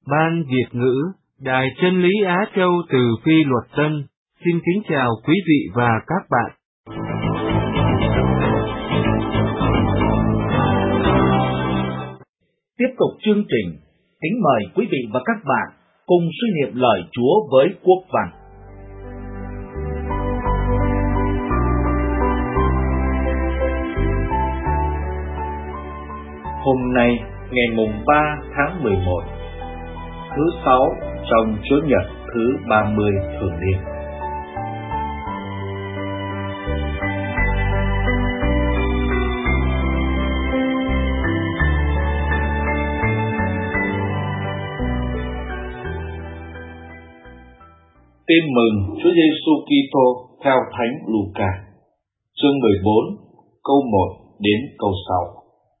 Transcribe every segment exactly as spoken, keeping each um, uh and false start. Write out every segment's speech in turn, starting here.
Ban Việt ngữ, Đài Chân lý Á Châu từ Phi Luật Tân, xin kính chào quý vị và các bạn. Tiếp tục chương trình, kính mời quý vị và các bạn cùng suy niệm lời Chúa với quốc văn. Hôm nay, ngày mùng ba tháng mười một, thứ sáu trong Chúa Nhật thứ ba mươi thường niên. Tin mừng Chúa Giêsu Kitô theo Thánh Luca, chương mười bốn, câu một đến câu sáu.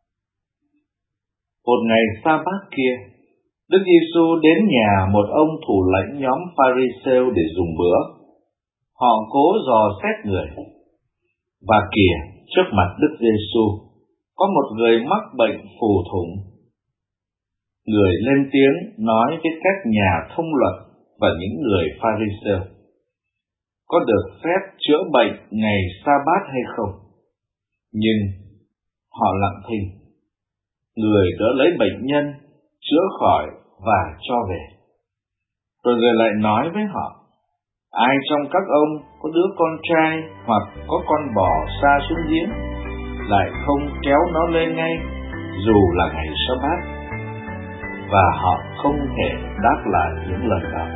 Một ngày sa-bát kia, Đức Giêsu đến nhà một ông thủ lãnh nhóm Pha-ri-sêu để dùng bữa. Họ cố dò xét người. Và kìa, trước mặt Đức Giêsu có một người mắc bệnh phù thủng. Người lên tiếng nói với các nhà thông luật và những người Pha-ri-sêu: có được phép chữa bệnh ngày sa-bát hay không? Nhưng họ lặng thinh. Người đỡ lấy bệnh nhân, chữa khỏi và cho về. Rồi người lại nói với họ: ai trong các ông có đứa con trai hoặc có con bò sa xuống giếng, lại không kéo nó lên ngay, dù là ngày sa-bát? Và họ không thể đáp lại những lời đó.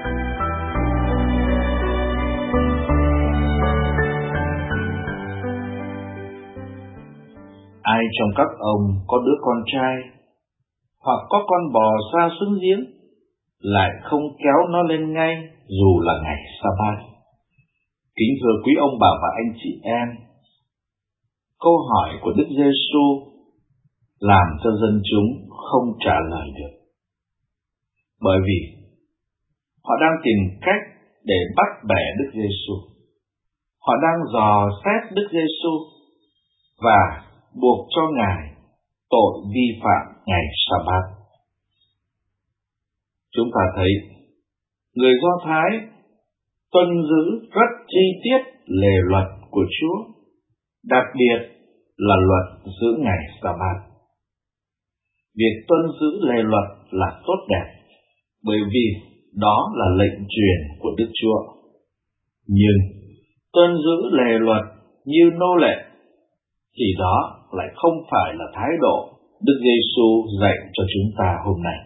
Ai trong các ông có đứa con trai hoặc có con bò sa xuống giếng, lại không kéo nó lên ngay, dù là ngày sa-bát? Kính thưa quý ông bà và anh chị em, câu hỏi của Đức Giêsu làm cho dân chúng không trả lời được, bởi vì họ đang tìm cách để bắt bẻ Đức Giêsu. Họ đang dò xét Đức Giêsu và buộc cho Ngài tội vi phạm ngày sa-bát. Chúng ta thấy người Do Thái tuân giữ rất chi tiết lề luật của Chúa, đặc biệt là luật giữ ngày sa-bát. Việc tuân giữ lề luật là tốt đẹp, bởi vì đó là lệnh truyền của Đức Chúa. Nhưng tuân giữ lề luật như nô lệ thì đó lại không phải là thái độ Đức Giêsu dạy cho chúng ta hôm nay.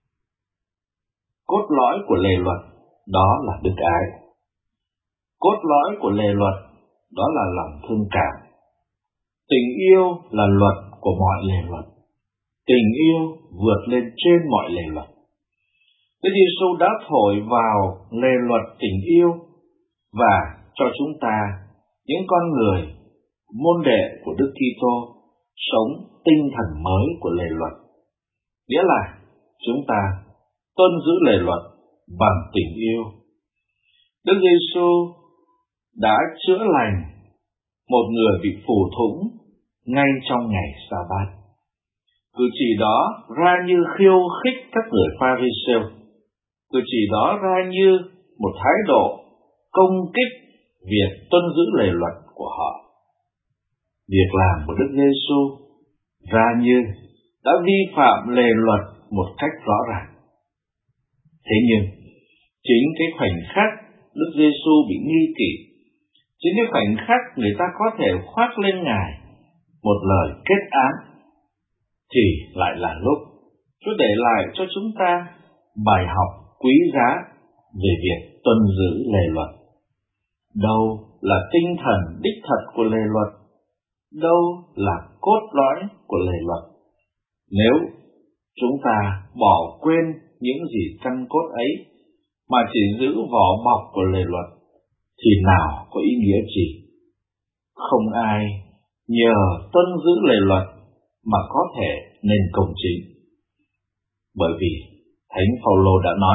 Cốt lõi của lề luật đó là đức ái. Cốt lõi của lề luật đó là lòng thương cảm. Tình yêu là luật của mọi lề luật. Tình yêu vượt lên trên mọi lề luật. Đức Giêsu đã thổi vào lề luật tình yêu và cho chúng ta, những con người môn đệ của Đức Kitô, sống tinh thần mới của lề luật. Nghĩa là chúng ta tuân giữ lề luật bằng tình yêu. Đức Giêsu đã chữa lành một người bị phù thủng ngay trong ngày sa-bát. Cử chỉ đó ra như khiêu khích các người Pha-ri-sêu. Cử chỉ đó ra như một thái độ công kích việc tuân giữ lề luật của họ. Việc làm của Đức Giêsu ra như đã vi phạm lề luật một cách rõ ràng. Thế nhưng, chính cái khoảnh khắc Đức Giêsu bị nghi kỵ, chính cái khoảnh khắc người ta có thể khoác lên Ngài một lời kết án, thì lại là lúc Chúa để lại cho chúng ta bài học quý giá về việc tuân giữ lề luật. Đâu là tinh thần đích thật của lề luật? Đâu là cốt lõi của lề luật? Nếu chúng ta bỏ quên những gì căn cốt ấy mà chỉ giữ vỏ bọc của lề luật, thì nào có ý nghĩa gì? Không ai nhờ tuân giữ lề luật mà có thể nên công chính. Bởi vì Thánh Phaolô đã nói,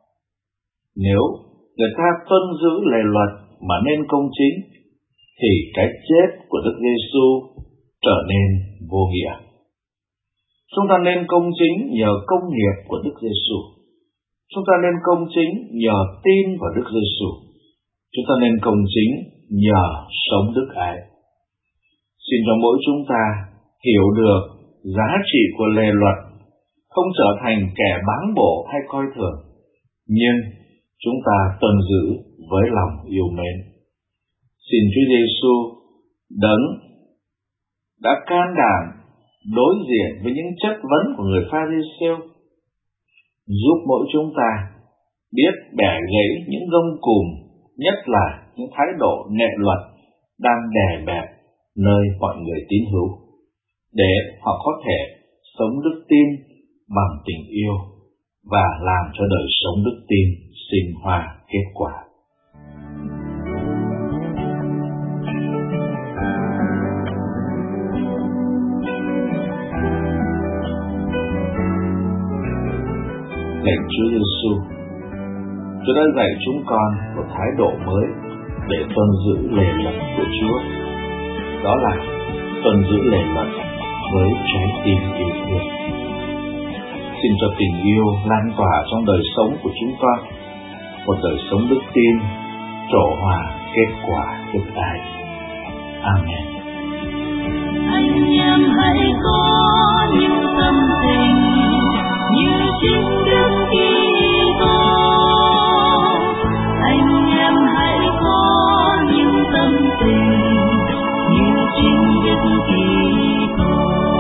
nếu người ta tuân giữ lề luật mà nên công chính, thì cái chết của Đức Giêsu trở nên vô nghĩa. Chúng ta nên công chính nhờ công nghiệp của Đức Giêsu. Chúng ta nên công chính nhờ tin vào Đức Giêsu. Chúng ta nên công chính nhờ sống đức ái. Xin cho mỗi chúng ta hiểu được giá trị của lề luật, không trở thành kẻ báng bổ hay coi thường, nhưng chúng ta tuân giữ với lòng yêu mến. Xin Chúa Giêsu đấng đã can đảm đối diện với những chất vấn của người Pha-ri-siêu giúp mỗi chúng ta biết bẻ gãy những gông cùm, nhất là những thái độ nệ luật đang đè bẹp nơi mọi người tín hữu, để họ có thể sống đức tin bằng tình yêu và làm cho đời sống đức tin sinh hoa kết quả. Lạy Chúa Giêsu, Chúa đã dạy chúng con một thái độ mới để tuân giữ lề luật của Chúa. Đó là tuân giữ lề luật với trái tim yêu thương. Xin cho tình yêu lan tỏa trong đời sống của chúng con, một đời sống đức tin, trổ hòa kết quả đức ái. Amen. Anh em hãy có những tâm tình như chính Đức Kitô. Anh em hãy có những tâm tình như chính Đức Kitô.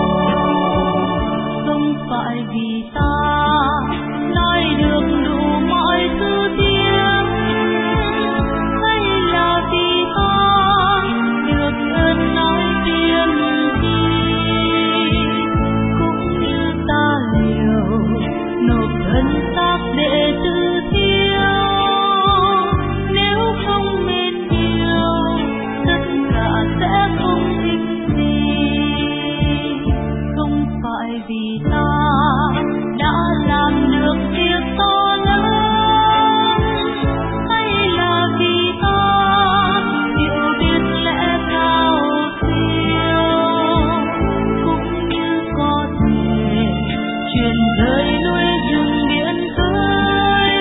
Không phải vì ta nói được đủ mọi thứ tiếng, hay là vì ta được ơn nói tiếng gì, cũng như ta liều nộp thân xác để tự thiêu. Nếu không mến yêu, tất cả sẽ không ích gì. Không phải vì ta đã làm được việc to lớn, hay là vì ta hiểu biết lẽ cao siêu, cũng như có thể truyền lời nuôi rừng biển khơi,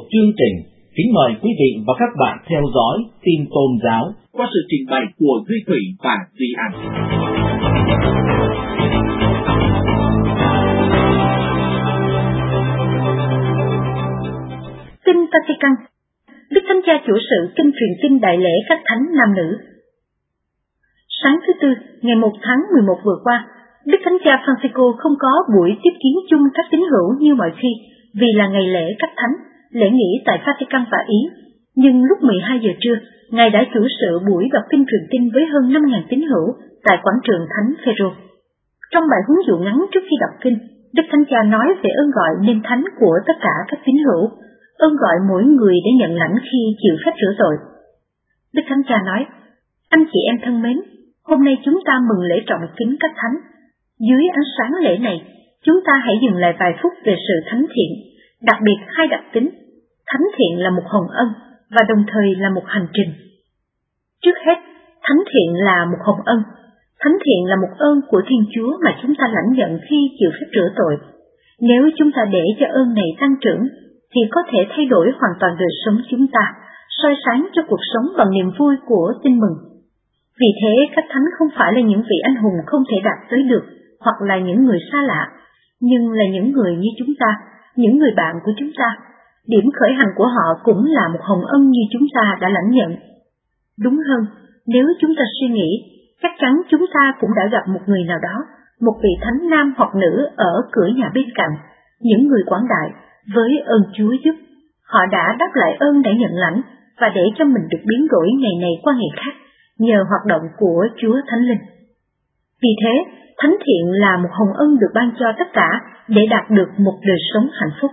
chương trình, kính mời quý vị và các bạn theo dõi tin tôn giáo qua sự trình bày của Duy Thủy và Duy An. Kinh Vatican. Đức Thánh Cha chủ sự kinh truyền kinh đại lễ các thánh nam nữ. Sáng thứ Tư, ngày một tháng mười một vừa qua, Đức Thánh Cha Francisco không có buổi tiếp kiến chung các tín hữu như mọi khi vì là ngày lễ các thánh, lễ nghỉ tại Vatican và Ý. Nhưng lúc mười hai giờ trưa, Ngài đã chủ sự buổi đọc kinh truyền kinh với hơn năm nghìn tín hữu tại quảng trường Thánh Phêrô. Trong bài huấn dụ ngắn trước khi đọc kinh, Đức Thánh Cha nói về ơn gọi nên thánh của tất cả các tín hữu, ơn gọi mỗi người để nhận lãnh khi chịu phép rửa tội. Đức Thánh Cha nói: Anh chị em thân mến, hôm nay chúng ta mừng lễ trọng kính các thánh. Dưới ánh sáng lễ này, chúng ta hãy dừng lại vài phút về sự thánh thiện, đặc biệt hai đặc tính. Thánh thiện là một hồng ân và đồng thời là một hành trình. Trước hết, thánh thiện là một hồng ân. Thánh thiện là một ơn của Thiên Chúa mà chúng ta lãnh nhận khi chịu phép rửa tội. Nếu chúng ta để cho ơn này tăng trưởng, thì có thể thay đổi hoàn toàn đời sống chúng ta, soi sáng cho cuộc sống bằng niềm vui của tin mừng. Vì thế, các thánh không phải là những vị anh hùng không thể đạt tới được, hoặc là những người xa lạ, nhưng là những người như chúng ta, những người bạn của chúng ta. Điểm khởi hành của họ cũng là một hồng ân như chúng ta đã lãnh nhận. Đúng hơn, nếu chúng ta suy nghĩ, chắc chắn chúng ta cũng đã gặp một người nào đó, một vị thánh nam hoặc nữ ở cửa nhà bên cạnh, những người quảng đại, với ơn Chúa giúp. Họ đã đáp lại ơn đã nhận lãnh và để cho mình được biến đổi ngày này qua ngày khác nhờ hoạt động của Chúa Thánh Linh. Vì thế, thánh thiện là một hồng ân được ban cho tất cả để đạt được một đời sống hạnh phúc.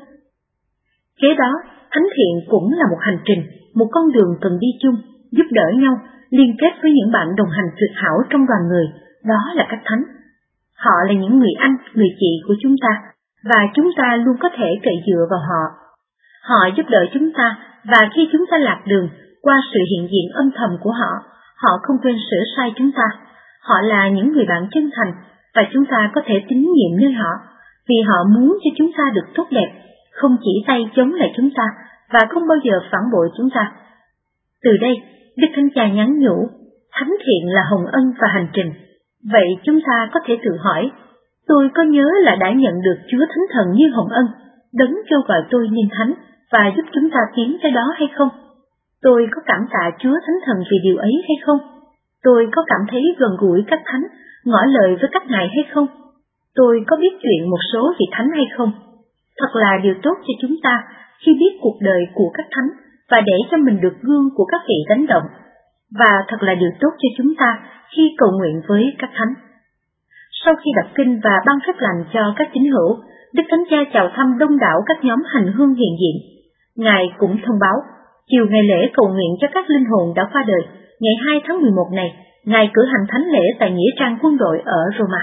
Kế đó, thánh thiện cũng là một hành trình, một con đường cần đi chung, giúp đỡ nhau, liên kết với những bạn đồng hành tuyệt hảo trong đoàn người, đó là các thánh. Họ là những người anh, người chị của chúng ta, và chúng ta luôn có thể cậy dựa vào họ. Họ giúp đỡ chúng ta, và khi chúng ta lạc đường, qua sự hiện diện âm thầm của họ, họ không quên sửa sai chúng ta. Họ là những người bạn chân thành, và chúng ta có thể tín nhiệm nơi họ, vì họ muốn cho chúng ta được tốt đẹp, không chỉ tay chống lại chúng ta, và không bao giờ phản bội chúng ta. Từ đây, Đức Thánh Cha nhắn nhủ, thánh thiện là hồng ân và hành trình. Vậy chúng ta có thể tự hỏi, tôi có nhớ là đã nhận được Chúa Thánh Thần như hồng ân, đấng kêu gọi tôi nên thánh và giúp chúng ta tiến tới đó hay không? Tôi có cảm tạ Chúa Thánh Thần vì điều ấy hay không? Tôi có cảm thấy gần gũi các thánh, ngỏ lời với các ngài hay không? Tôi có biết chuyện một số vị thánh hay không? Thật là điều tốt cho chúng ta khi biết cuộc đời của các thánh và để cho mình được gương của các vị đánh động. Và thật là điều tốt cho chúng ta khi cầu nguyện với các thánh. Sau khi đọc kinh và ban phép lành cho các tín hữu, Đức Thánh Cha chào thăm đông đảo các nhóm hành hương hiện diện. Ngài cũng thông báo, chiều ngày lễ cầu nguyện cho các linh hồn đã qua đời, ngày hai tháng mười một này, Ngài cử hành thánh lễ tại nghĩa trang quân đội ở Roma.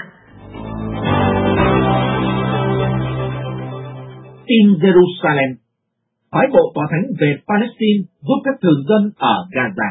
In Jerusalem, phái bộ tòa thánh về Palestine giúp các thường dân ở Gaza.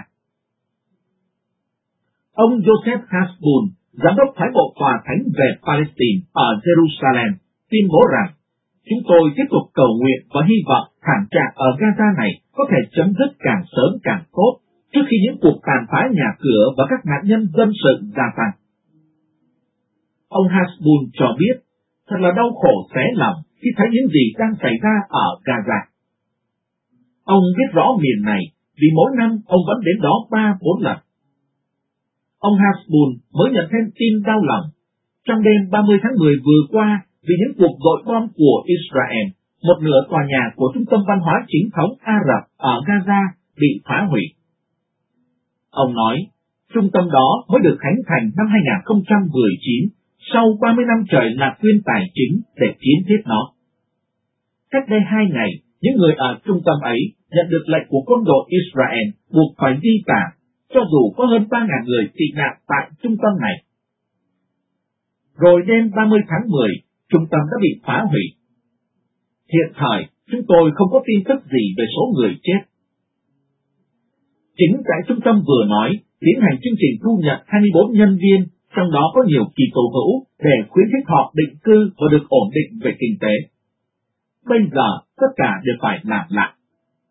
Ông Joseph Hasbun, giám đốc phái bộ tòa thánh về Palestine ở Jerusalem, tuyên bố rằng chúng tôi tiếp tục cầu nguyện và hy vọng thảm trạng ở Gaza này có thể chấm dứt càng sớm càng tốt trước khi những cuộc tàn phá nhà cửa và các nạn nhân dân sự gia tăng. Ông Hasbun cho biết thật là đau khổ xé lòng khi thấy những gì đang xảy ra ở Gaza. Ông biết rõ miền này vì mỗi năm ông vẫn đến đó ba bốn lần. Ông Hasbun mới nhận thêm tin đau lòng. Trong đêm ba mươi tháng mười vừa qua, vì những cuộc dội bom của Israel, một nửa tòa nhà của Trung tâm Văn hóa Chính thống Ả Rập ở Gaza bị phá hủy. Ông nói, trung tâm đó mới được khánh thành năm hai nghìn không trăm mười chín, sau ba mươi năm trời là quyên tài chính để kiến thiết nó. Cách đây hai ngày, những người ở trung tâm ấy nhận được lệnh của quân đội Israel buộc phải di tản, cho dù có hơn ba nghìn người tị nạn tại trung tâm này. Rồi đêm ba mươi tháng mười, trung tâm đã bị phá hủy. Hiện thời, chúng tôi không có tin tức gì về số người chết. Chính tại trung tâm vừa nói, tiến hành chương trình thu nhận hai mươi bốn nhân viên, trong đó có nhiều kỳ tổ hữu để khuyến khích họ định cư và được ổn định về kinh tế. Bây giờ, tất cả đều phải làm lại.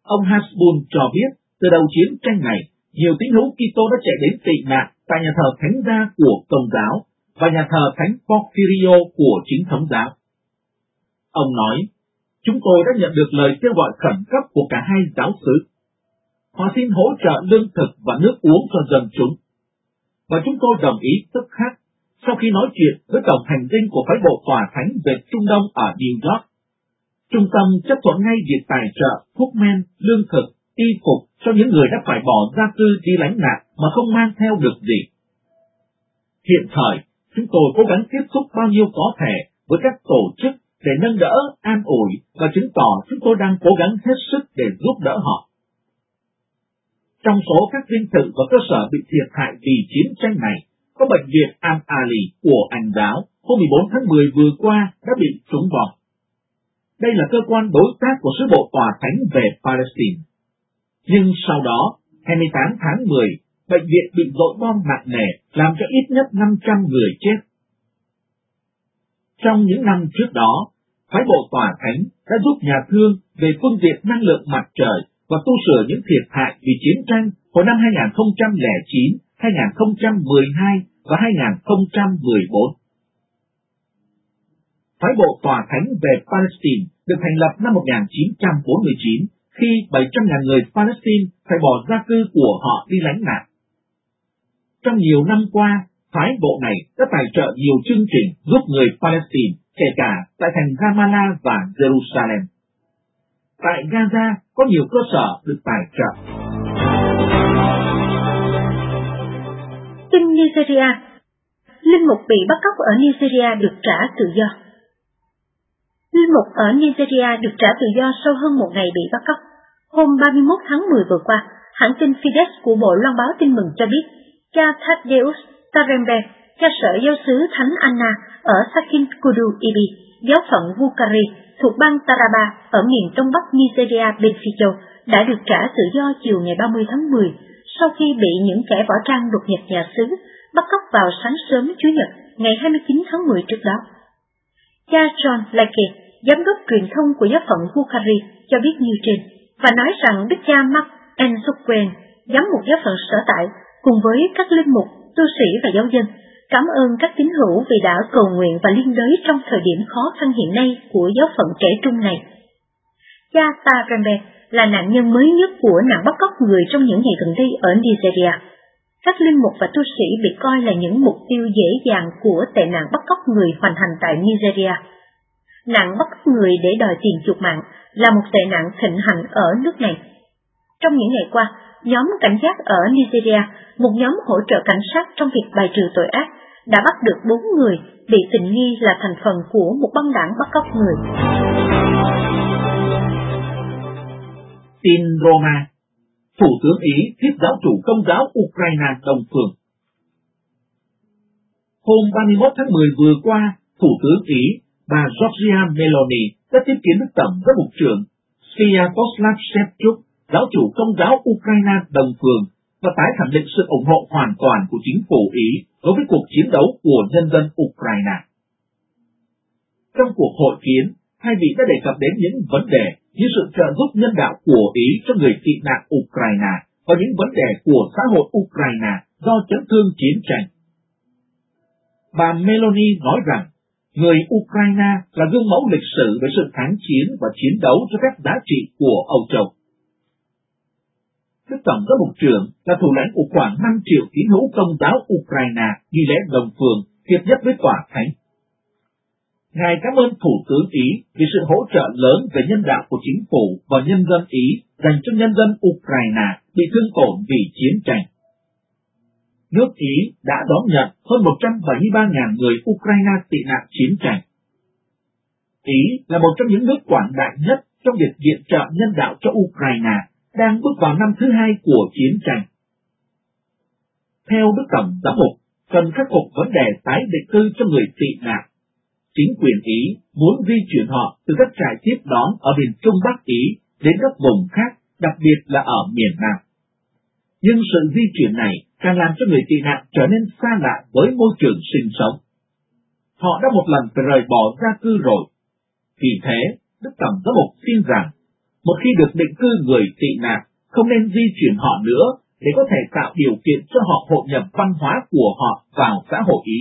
Ông Hasbun cho biết, từ đầu chiến tranh này, nhiều tín hữu Kitô đã chạy đến tị nạn tại nhà thờ Thánh gia của Công giáo và nhà thờ Thánh Porfirio của Chính thống giáo. Ông nói, chúng tôi đã nhận được lời kêu gọi khẩn cấp của cả hai giáo xứ. Họ xin hỗ trợ lương thực và nước uống cho dân chúng. Và chúng tôi đồng ý tức khắc, sau khi nói chuyện với tổng hành dinh của phái bộ tòa thánh về Trung Đông ở New York. Trung tâm chấp thuận ngay việc tài trợ, thuốc men, lương thực, y phục cho những người đã phải bỏ gia cư đi lánh nạn mà không mang theo được gì. Hiện thời, chúng tôi cố gắng tiếp xúc bao nhiêu có thể với các tổ chức để nâng đỡ, an ủi và chứng tỏ chúng tôi đang cố gắng hết sức để giúp đỡ họ. Trong số các dinh thự và cơ sở bị thiệt hại vì chiến tranh này, có bệnh viện Al-Ali của Anh giáo hôm mười bốn tháng mười vừa qua đã bị trúng bom. Đây là cơ quan đối tác của sứ bộ tòa thánh về Palestine. Nhưng sau đó, hai mươi tám tháng mười, bệnh viện bị dội bom nặng nề, làm cho ít nhất năm trăm người chết. Trong những năm trước đó, phái bộ tòa thánh đã giúp nhà thương về phương diện năng lượng mặt trời và tu sửa những thiệt hại vì chiến tranh hồi năm hai nghìn không trăm lẻ chín, hai nghìn không trăm mười hai và hai nghìn không trăm mười bốn. Phái bộ tòa thánh về Palestine được thành lập năm một nghìn chín trăm bốn mươi chín khi bảy trăm nghìn người Palestine phải bỏ gia cư của họ đi lánh nạn. Trong nhiều năm qua, phái bộ này đã tài trợ nhiều chương trình giúp người Palestine, kể cả tại thành Ramallah và Jerusalem. Tại Gaza có nhiều cơ sở được tài trợ. Tin Nigeria, linh mục bị bắt cóc ở Nigeria được trả tự do. Linh mục ở Nigeria được trả tự do sau hơn một ngày bị bắt cóc. Hôm ba mươi mốt tháng mười vừa qua, hãng tin Fides của Bộ Loan báo Tin mừng cho biết, cha Thaddeus Tarembe, cha sở giáo xứ Thánh Anna ở Sakin Kudu Ibi, giáo phận Wukari, thuộc bang Taraba ở miền đông bắc Nigeria Benfico, đã được trả tự do chiều ngày ba mươi tháng mười, sau khi bị những kẻ võ trang đột nhập nhà xứ, bắt cóc vào sáng sớm Chủ nhật ngày hai mươi chín tháng mười trước đó. Cha John Lake, giám đốc truyền thông của giáo phận Wukari, cho biết như trên, và nói rằng đức cha Mark Nsukwen, giám mục giáo phận sở tại, cùng với các linh mục, tu sĩ và giáo dân, cảm ơn các tín hữu vì đã cầu nguyện và liên đới trong thời điểm khó khăn hiện nay của giáo phận trẻ trung này. Cha Tarembe là nạn nhân mới nhất của nạn bắt cóc người trong những ngày gần đây ở Nigeria. Các linh mục và tu sĩ bị coi là những mục tiêu dễ dàng của tệ nạn bắt cóc người hoành hành tại Nigeria. Nạn bắt cóc người để đòi tiền chuộc mạng là một tệ nạn thịnh hành ở nước này. Trong những ngày qua, nhóm cảnh giác ở Nigeria, một nhóm hỗ trợ cảnh sát trong việc bài trừ tội ác, đã bắt được bốn người bị tình nghi là thành phần của một băng đảng bắt cóc người. Tin Roma, Thủ tướng Ý tiếp giáo chủ Công giáo Ukraine đồng phương. Hôm ba mươi mốt tháng mười vừa qua, Thủ tướng Ý, bà Giorgia Meloni đã tiếp kiến Đức Tổng giám mục trưởng Sviatoslav Shevchuk, giáo chủ Công giáo Ukraine đồng phương, và tái khẳng định sự ủng hộ hoàn toàn của chính phủ Ý đối với cuộc chiến đấu của nhân dân Ukraine. Trong cuộc hội kiến, hai vị đã đề cập đến những vấn đề như sự trợ giúp nhân đạo của Ý cho người tị nạn Ukraine và những vấn đề của xã hội Ukraine do chấn thương chiến tranh. Bà Meloni nói rằng, người Ukraine là gương mẫu lịch sử về sự kháng chiến và chiến đấu cho các giá trị của Âu Châu. Đức Tổng giám mục trưởng là thủ lãnh của khoảng năm triệu tín hữu Công giáo Ukraine đi lễ đồng phương hiệp nhất với tòa thánh. Ngài cảm ơn Thủ tướng Ý vì sự hỗ trợ lớn về nhân đạo của chính phủ và nhân dân Ý dành cho nhân dân Ukraine bị thương tổn vì chiến tranh. Nước Ý đã đón nhận hơn một trăm bảy mươi ba nghìn người Ukraine tị nạn chiến tranh. Ý là một trong những nước quảng đại nhất trong việc viện trợ nhân đạo cho Ukraine, đang bước vào năm thứ hai của chiến tranh. Theo Đức Tổng giám mục, cần khắc phục vấn đề tái định cư cho người tị nạn. Chính quyền Ý muốn di chuyển họ từ các trại tiếp đón ở miền Trung Bắc Ý đến các vùng khác, đặc biệt là ở miền Nam. Nhưng sự di chuyển này càng làm cho người tị nạn trở nên xa lạ với môi trường sinh sống. Họ đã một lần phải rời bỏ gia cư rồi. Vì thế, Đức Tổng giám mục xin rằng, Một khi được định cư người tị nạn, không nên di chuyển họ nữa để có thể tạo điều kiện cho họ hội nhập văn hóa của họ vào xã hội Ý.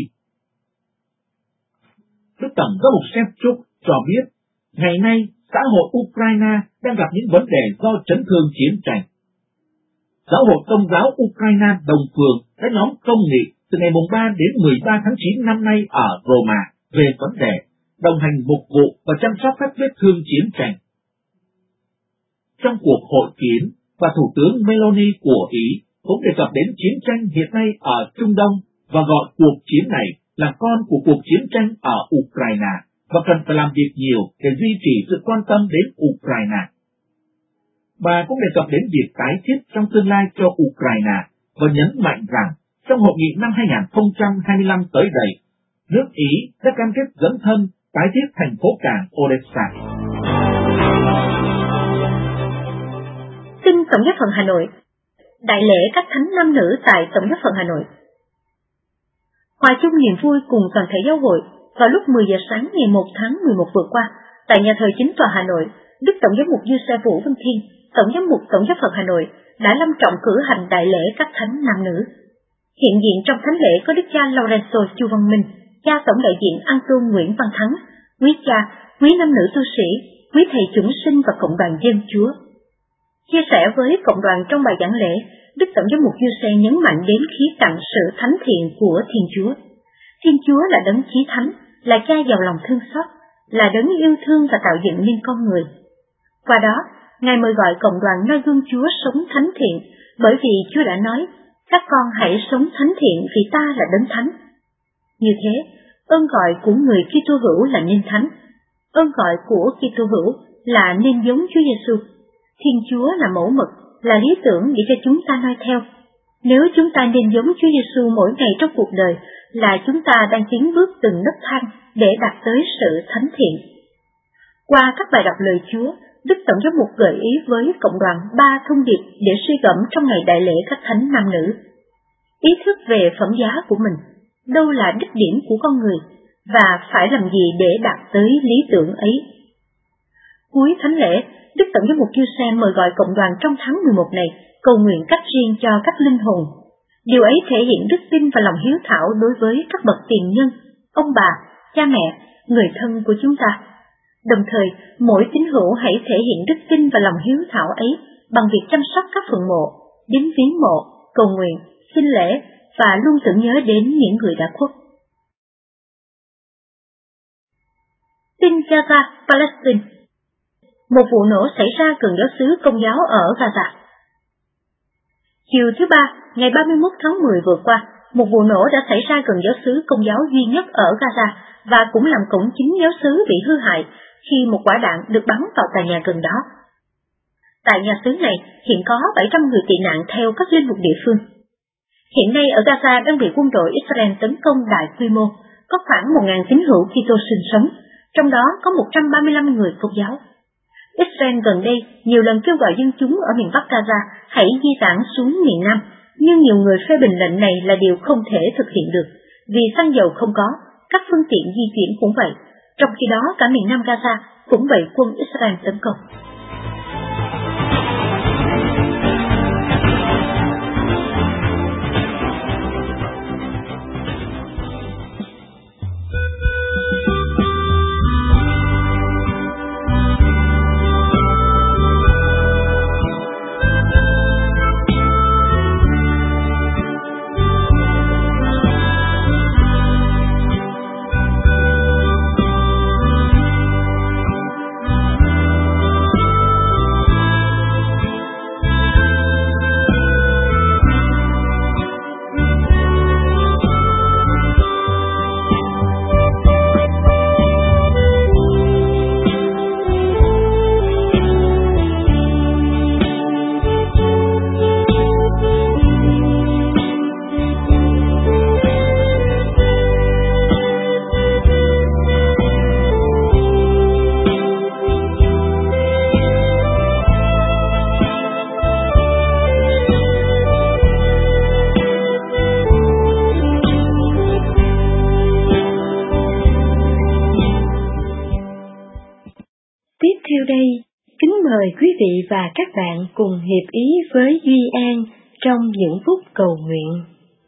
Đức Tổng giám mục Shevchuk cho biết, ngày nay xã hội Ukraine đang gặp những vấn đề do chấn thương chiến tranh. Giáo hội Công giáo Ukraine Đồng Phường đã nhóm công nghị từ ngày ba đến mười ba tháng chín năm nay ở Roma về vấn đề đồng hành mục vụ và chăm sóc các vết thương chiến tranh. Trong cuộc hội kiến, và Thủ tướng Meloni của Ý cũng đề cập đến chiến tranh hiện nay ở Trung Đông và gọi cuộc chiến này là con của cuộc chiến tranh ở Ukraine và cần phải làm việc nhiều để duy trì sự quan tâm đến Ukraine. Bà cũng đề cập đến việc tái thiết trong tương lai cho Ukraine và nhấn mạnh rằng trong hội nghị năm hai không hai lăm tới đây, nước Ý đã cam kết dấn thân tái thiết thành phố cảng Odessa. Tin Tổng giáo phận Hà Nội. Đại lễ các thánh nam nữ tại Tổng giáo phận Hà Nội. Hòa chung niềm vui cùng toàn thể giáo hội, vào lúc mười giờ sáng ngày một tháng mười một vừa qua, tại nhà thờ Chính tòa Hà Nội, Đức Tổng giám mục Giuse Vũ Văn Thiên, Tổng giám mục Tổng giáo phận Hà Nội đã long trọng cử hành đại lễ các thánh nam nữ. Hiện diện trong thánh lễ có Đức cha Lorenzo Chu Văn Minh, cha Tổng đại diện An Tôn Nguyễn Văn Thắng, quý cha, quý nam nữ tu sĩ, quý thầy chúng sinh và cộng đoàn dân Chúa. Chia sẻ với cộng đoàn trong bài giảng lễ, Đức Tổng giám mục Giuse nhấn mạnh đến khía cạnh sự thánh thiện của Thiên Chúa. Thiên Chúa là đấng chí thánh, là cha giàu lòng thương xót, là đấng yêu thương và tạo dựng nên con người. Qua đó, Ngài mời gọi cộng đoàn noi gương Chúa sống thánh thiện, bởi vì Chúa đã nói, các con hãy sống thánh thiện vì ta là đấng thánh. Như thế, ơn gọi của người Kitô hữu là nên thánh, ơn gọi của Kitô hữu là nên giống Chúa Giêsu. Thiên Chúa là mẫu mực, là lý tưởng để cho chúng ta noi theo. Nếu chúng ta nên giống Chúa Giêsu mỗi ngày trong cuộc đời, là chúng ta đang tiến bước từng nấc thang để đạt tới sự thánh thiện. Qua các bài đọc lời Chúa, Đức Tổng giám mục gợi ý với cộng đoàn ba thông điệp để suy gẫm trong ngày đại lễ các thánh nam nữ. Ý thức về phẩm giá của mình, đâu là đích điểm của con người, và phải làm gì để đạt tới lý tưởng ấy. Cuối thánh lễ, Đức Tổng giám mục Giuse mời gọi cộng đoàn trong tháng mười một này cầu nguyện cách riêng cho các linh hồn. Điều ấy thể hiện đức tin và lòng hiếu thảo đối với các bậc tiền nhân, ông bà, cha mẹ, người thân của chúng ta. Đồng thời, mỗi tín hữu hãy thể hiện đức tin và lòng hiếu thảo ấy bằng việc chăm sóc các phần mộ, đến viếng mộ, cầu nguyện, xin lễ và luôn tưởng nhớ đến những người đã khuất. Tin Gaza, Palestine. Một vụ nổ xảy ra gần giáo xứ Công giáo ở Gaza. Chiều thứ Ba, ngày ba mươi mốt tháng mười vừa qua, một vụ nổ đã xảy ra gần giáo xứ Công giáo duy nhất ở Gaza và cũng làm cổng chính giáo xứ bị hư hại khi một quả đạn được bắn vào tòa nhà gần đó. Tại nhà xứ này hiện có bảy trăm người tị nạn theo các linh mục địa phương. Hiện nay ở Gaza đang bị quân đội Israel tấn công đại quy mô, có khoảng một nghìn tín hữu Kitô sinh sống, trong đó có một trăm ba mươi lăm người Công giáo. Israel gần đây nhiều lần kêu gọi dân chúng ở miền Bắc Gaza hãy di tản xuống miền Nam, nhưng nhiều người phê bình lệnh này là điều không thể thực hiện được, vì xăng dầu không có, các phương tiện di chuyển cũng vậy, trong khi đó cả miền Nam Gaza cũng bị quân Israel tấn công. mời quý vị và các bạn cùng hiệp ý với Duy An trong những phút cầu nguyện.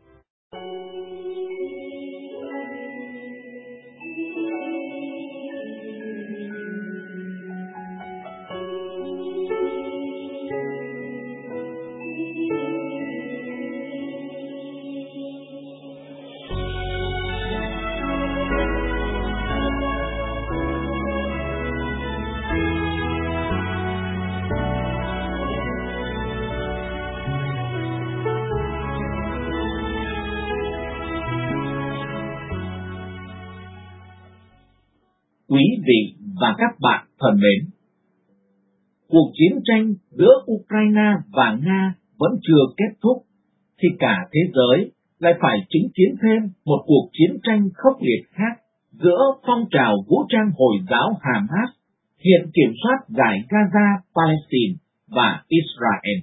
Quý vị và các bạn thân mến, cuộc chiến tranh giữa Ukraine và Nga vẫn chưa kết thúc, thì cả thế giới lại phải chứng kiến thêm một cuộc chiến tranh khốc liệt khác giữa phong trào vũ trang Hồi giáo Hamas, hiện kiểm soát dải Gaza, Palestine và Israel.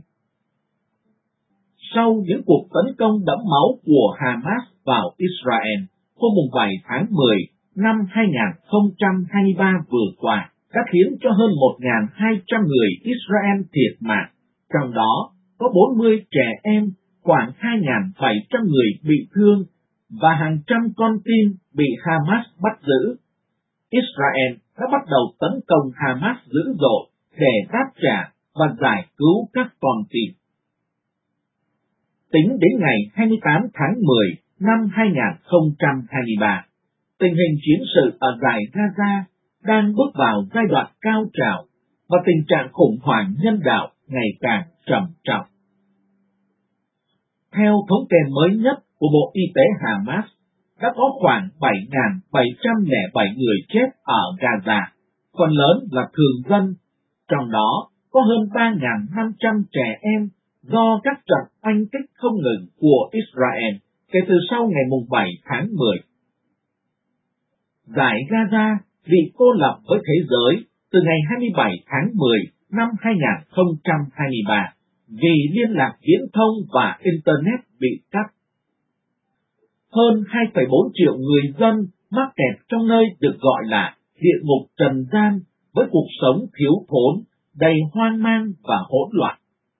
Sau những cuộc tấn công đẫm máu của Hamas vào Israel hôm bảy tháng mười năm hai nghìn không trăm hai mươi ba vừa qua đã khiến cho hơn một nghìn hai trăm người Israel thiệt mạng, trong đó có bốn mươi trẻ em, khoảng hai nghìn bảy trăm người bị thương và hàng trăm con tin bị Hamas bắt giữ. Israel đã bắt đầu tấn công Hamas dữ dội để đáp trả và giải cứu các con tin. Tính đến ngày hai mươi tám tháng mười năm hai nghìn không trăm hai mươi ba, tình hình chiến sự ở dải Gaza đang bước vào giai đoạn cao trào và tình trạng khủng hoảng nhân đạo ngày càng trầm trọng. Theo thống kê mới nhất của Bộ Y tế Hamas, đã có khoảng bảy nghìn bảy trăm lẻ bảy người chết ở Gaza, phần lớn là thường dân, trong đó có hơn ba nghìn năm trăm trẻ em do các trận oanh kích không ngừng của Israel kể từ sau ngày bảy tháng mười. Dải Gaza bị cô lập với thế giới từ ngày hai mươi bảy tháng mười năm hai nghìn không trăm hai mươi ba vì liên lạc viễn thông và Internet bị cắt. Hơn hai phẩy bốn triệu người dân mắc kẹt trong nơi được gọi là địa ngục trần gian với cuộc sống thiếu thốn, đầy hoang mang và hỗn loạn.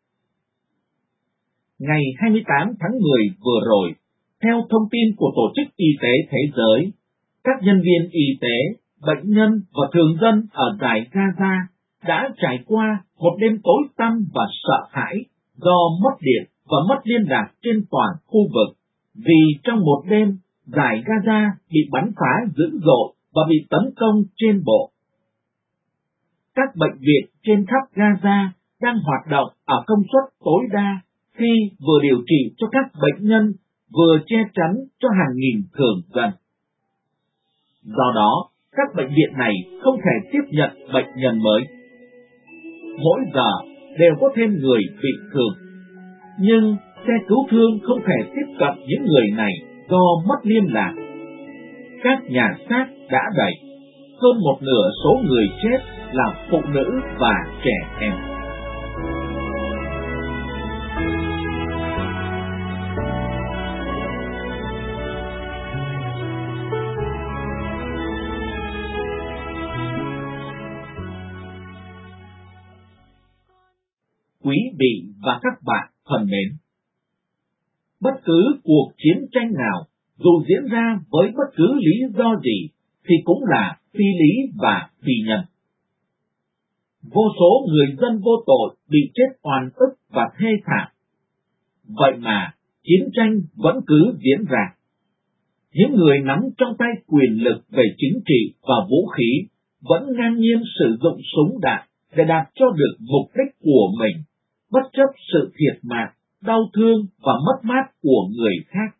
Ngày hai mươi tám tháng mười vừa rồi, theo thông tin của Tổ chức Y tế Thế giới, các nhân viên y tế, bệnh nhân và thường dân ở dải Gaza đã trải qua một đêm tối tăm và sợ hãi do mất điện và mất liên lạc trên toàn khu vực, vì trong một đêm, dải Gaza bị bắn phá dữ dội và bị tấn công trên bộ. Các bệnh viện trên khắp Gaza đang hoạt động ở công suất tối đa khi vừa điều trị cho các bệnh nhân, vừa che chắn cho hàng nghìn thường dân. Do đó, các bệnh viện này không thể tiếp nhận bệnh nhân mới. Mỗi giờ đều có thêm người bị thương. Nhưng xe cứu thương không thể tiếp cận những người này do mất liên lạc. Các nhà xác đã đầy. Hơn một nửa số người chết là phụ nữ và trẻ em. Quý vị và các bạn thân mến, bất cứ cuộc chiến tranh nào dù diễn ra với bất cứ lý do gì thì cũng là phi lý và phi nhân. Vô số người dân vô tội bị chết oan ức và thê thảm. Vậy mà chiến tranh vẫn cứ diễn ra. Những người nắm trong tay quyền lực về chính trị và vũ khí vẫn ngang nhiên sử dụng súng đạn để đạt cho được mục đích của mình, bất chấp sự thiệt mạng, đau thương và mất mát của người khác.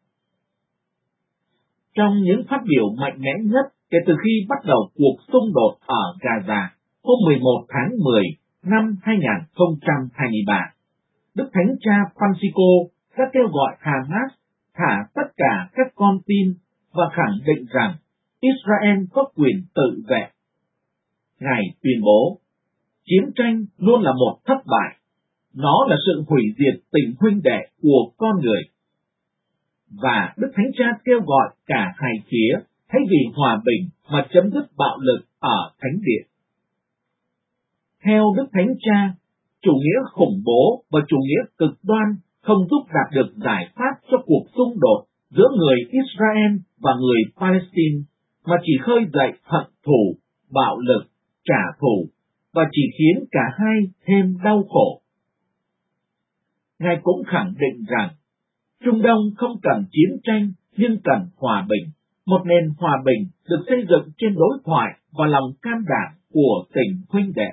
Trong những phát biểu mạnh mẽ nhất kể từ khi bắt đầu cuộc xung đột ở Gaza hôm mười một tháng mười năm hai nghìn không trăm hai mươi ba, Đức Thánh Cha Francisco đã kêu gọi Hamas thả tất cả các con tin và khẳng định rằng Israel có quyền tự vệ. Ngài tuyên bố, chiến tranh luôn là một thất bại. Nó là sự hủy diệt tình huynh đệ của con người. Và Đức Thánh Cha kêu gọi cả hai phía thay vì hòa bình mà chấm dứt bạo lực ở Thánh Điện. Theo Đức Thánh Cha, chủ nghĩa khủng bố và chủ nghĩa cực đoan không giúp đạt được giải pháp cho cuộc xung đột giữa người Israel và người Palestine, mà chỉ khơi dậy hận thù, bạo lực, trả thù, và chỉ khiến cả hai thêm đau khổ. Ngài cũng khẳng định rằng, Trung Đông không cần chiến tranh, nhưng cần hòa bình, một nền hòa bình được xây dựng trên đối thoại và lòng can đảm của tình huynh đệ.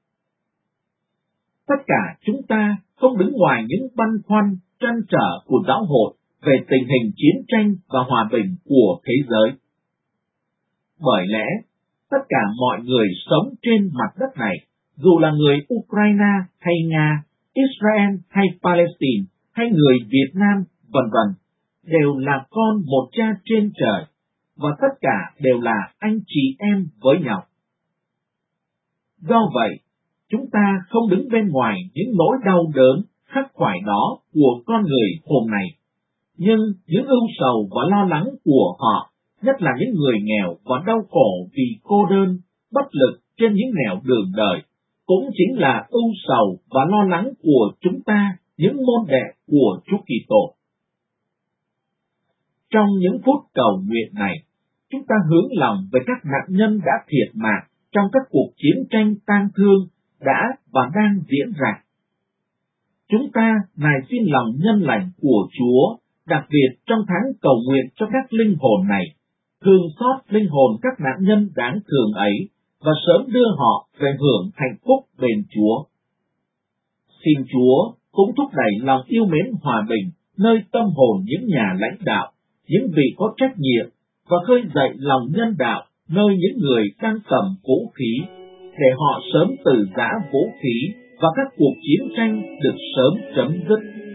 Tất cả chúng ta không đứng ngoài những băn khoăn, trăn trở của giáo hội về tình hình chiến tranh và hòa bình của thế giới. Bởi lẽ, tất cả mọi người sống trên mặt đất này, dù là người Ukraine hay Nga, Israel hay Palestine, hay người Việt Nam, vân vân, đều là con một cha trên trời, và tất cả đều là anh chị em với nhau. Do vậy, chúng ta không đứng bên ngoài những nỗi đau đớn, khắc khoải đó của con người hôm nay, nhưng những ưu sầu và lo lắng của họ, nhất là những người nghèo và đau khổ vì cô đơn, bất lực trên những nẻo đường đời, cũng chính là ưu sầu và lo lắng của chúng ta, những môn đệ của Chúa Kitô. Trong những phút cầu nguyện này, chúng ta hướng lòng về các nạn nhân đã thiệt mạng trong các cuộc chiến tranh tang thương đã và đang diễn ra. Chúng ta nài xin lòng nhân lành của Chúa, đặc biệt trong tháng cầu nguyện cho các linh hồn này, thương xót linh hồn các nạn nhân đáng thương ấy, và sớm đưa họ về hưởng hạnh phúc bên Chúa. Xin Chúa cũng thúc đẩy lòng yêu mến hòa bình nơi tâm hồn những nhà lãnh đạo, những vị có trách nhiệm, và khơi dậy lòng nhân đạo nơi những người đang cầm vũ khí, để họ sớm từ giã vũ khí và các cuộc chiến tranh được sớm chấm dứt.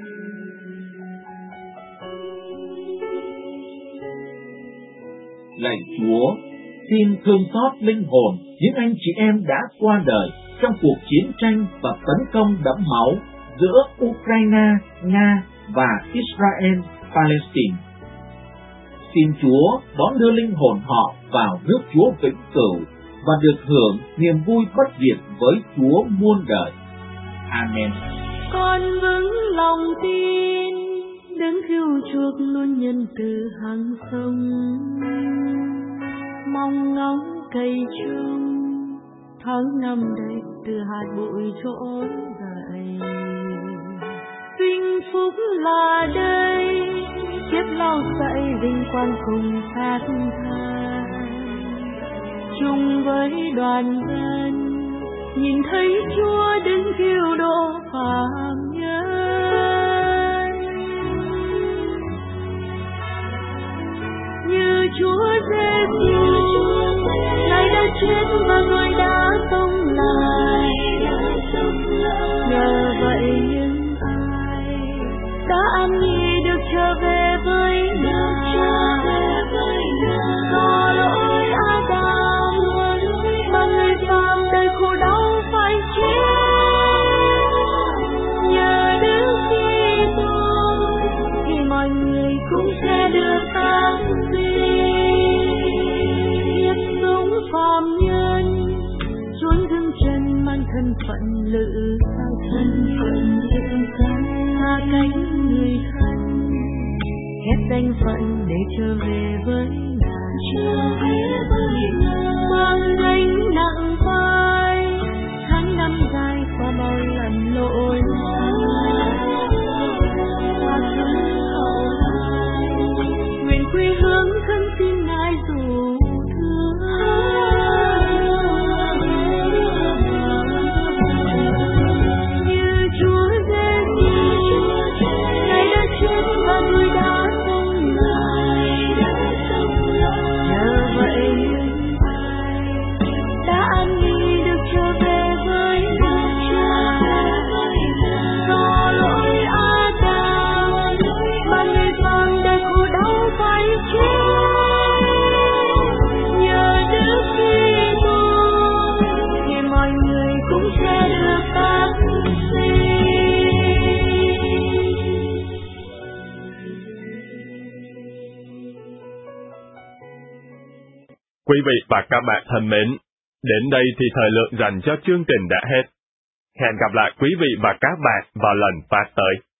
Lạy Chúa, xin thương xót linh hồn những anh chị em đã qua đời trong cuộc chiến tranh và tấn công đẫm máu giữa Ukraine, Nga và Israel, Palestine. Xin Chúa đón đưa linh hồn họ vào nước Chúa vĩnh cửu và được hưởng niềm vui bất diệt với Chúa muôn đời. Amen. Con vững lòng tin, đấng cứu chuộc luôn nhân từ hàng sông, mong ngóng cây chung tháng năm đầy từ hạt bụi trỗi dậy. Vinh phúc là đây, kiếp lau sậy vinh quang cùng sát than, chung với đoàn dân nhìn thấy Chúa đứng cứu độ phàm nhân. Như Chúa Giêsu, Ngài đã chết và rồi đã sống lại, nhờ vậy những ai đã an nghỉ được trở về với Ngài. Do lỗi Adam mà người phàm đời khổ đau phải chết, nhờ Đức Kitô thì mọi người cũng sẽ được an sinh. Kiếp sống phàm nhân xuống dưng chân mang thân phận lự thân phận lự xa cánh người thân, khép danh phận để trở về với Ngài, mang gánh nặng vai tháng năm dài qua bao lần lỗi nguyện quy hướng thân xin Ngài dù thương. Như Chúa Giêsu, Ngài đã chết và người đã sống lại, nhờ vậy những ai đã an nghỉ được trở về với Cha. Do lỗi Adam mà người phàm đời khổ đau phải chết, nhờ Đức Kitô thì mọi người cũng sẽ được an sinh. Quý vị và các bạn thân mến, Đến đây thì thời lượng dành cho chương trình đã hết. Hẹn gặp lại quý vị và các bạn vào lần phát tới.